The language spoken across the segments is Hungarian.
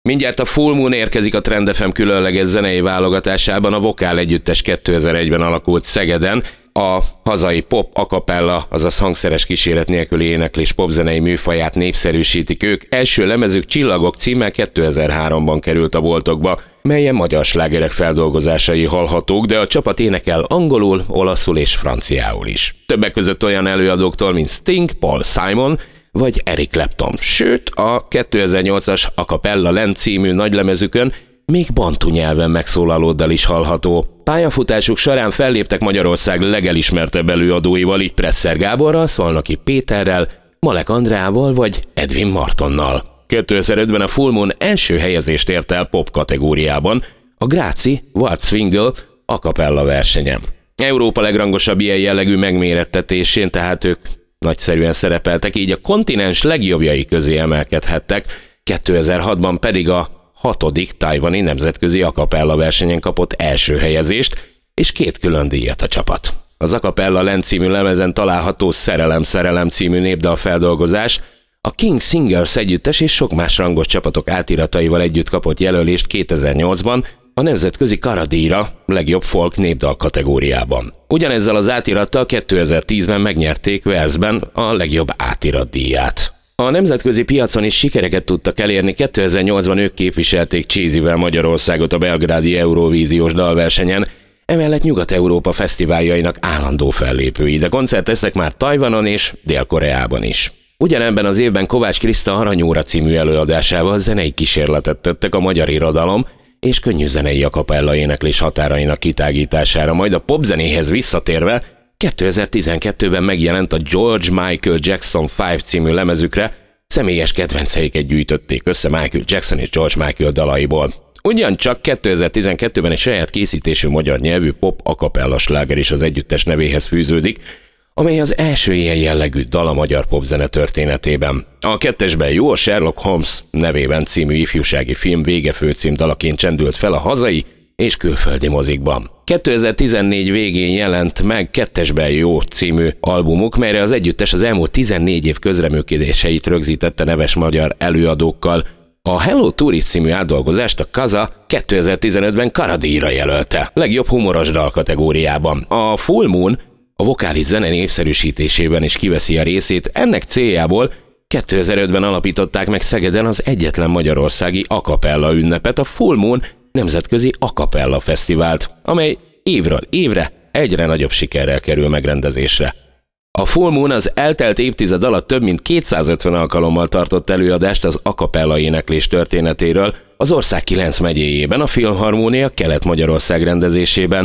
Mindjárt a Full Moon érkezik a Trend FM különleges zenei válogatásában, a Vokál Együttes 2001-ben alakult Szegeden. A hazai pop, a cappella, azaz hangszeres kíséret nélküli éneklés popzenei műfaját népszerűsítik ők. Első lemezük Csillagok címmel 2003-ban került a boltokba, melyen magyar slágerek feldolgozásai hallhatók, de a csapat énekel angolul, olaszul és franciául is. Többek között olyan előadóktól, mint Sting, Paul Simon vagy Eric Clapton. Sőt, a 2008-as A Cappella Land című nagylemezükön még bantu nyelven megszólaló dal is hallható. Pályafutásuk során felléptek Magyarország legelismertebb előadóival, így Presser Gáborral, Szolnoki Péterrel, Malek Andreával vagy Edwin Martonnal. 2005-ben a Full Moon első helyezést ért el pop kategóriában, a Gráci What's Swingle a cappella versenyen. Európa legrangosabb ilyen jellegű megmérettetésén tehát ők nagyszerűen szerepeltek, így a kontinens legjobbjai közé emelkedhettek, 2006-ban pedig a 6. tajvani nemzetközi a cappella versenyen kapott első helyezést, és 2 külön díjat a csapat. Az A Cappella Land című lemezen található Szerelem című népdal feldolgozás, a King Singers együttes és sok más rangos csapatok átirataival együtt kapott jelölést 2008-ban a nemzetközi Kara-díjra legjobb folk népdal kategóriában. Ugyanezzel az átirattal 2010-ben megnyerték Walesben a legjobb átirat díját. A nemzetközi piacon is sikereket tudtak elérni, 2008-ban ők képviselték Csézivel Magyarországot a belgrádi Eurovíziós dalversenyen, emellett Nyugat-Európa fesztiváljainak állandó fellépői, de koncerteztek már Tajvanon és Dél-Koreában is. Ugyanebben az évben Kovács Kriszta Aranyóra című előadásával zenei kísérletet tettek a magyar irodalom és könnyű zenei a cappella éneklés határainak kitágítására, majd a popzenéhez visszatérve 2012-ben megjelent a George Michael Jackson 5 című lemezükre, személyes kedvenceiket gyűjtötték össze Michael Jackson és George Michael dalaiból. Ugyancsak 2012-ben egy saját készítésű magyar nyelvű pop a cappella sláger is az együttes nevéhez fűződik, amely az első ilyen jellegű dal a magyar popzene történetében. A kettesben jó a Sherlock Holmes nevében című ifjúsági film vége főcím dalaként csendült fel a hazai és külföldi mozikban. 2014 végén jelent meg Kettesben jó című albumuk, melyre az együttes az elmúlt 14 év közreműködéseit rögzítette neves magyar előadókkal. A Hello Tourist című átdolgozást a Kaza 2015-ben Kara-díjra jelölte, legjobb humoros dal kategóriában. A Full Moon a vokális zene népszerűsítésében is kiveszi a részét, ennek céljából 2005-ben alapították meg Szegeden az egyetlen magyarországi a cappella ünnepet, a Full Moon nemzetközi a cappella fesztivált, amely évről évre egyre nagyobb sikerrel kerül megrendezésre. A Full Moon az eltelt évtized alatt több mint 250 alkalommal tartott előadást az a cappella éneklés történetéről az ország 9 megyéjében, a Filmharmónia Kelet-Magyarország rendezésében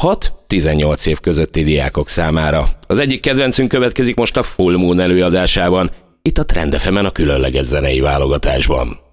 6-18 év közötti diákok számára. Az egyik kedvencünk következik most a Full Moon előadásában, itt a Trend FM-en a különleges zenei válogatásban.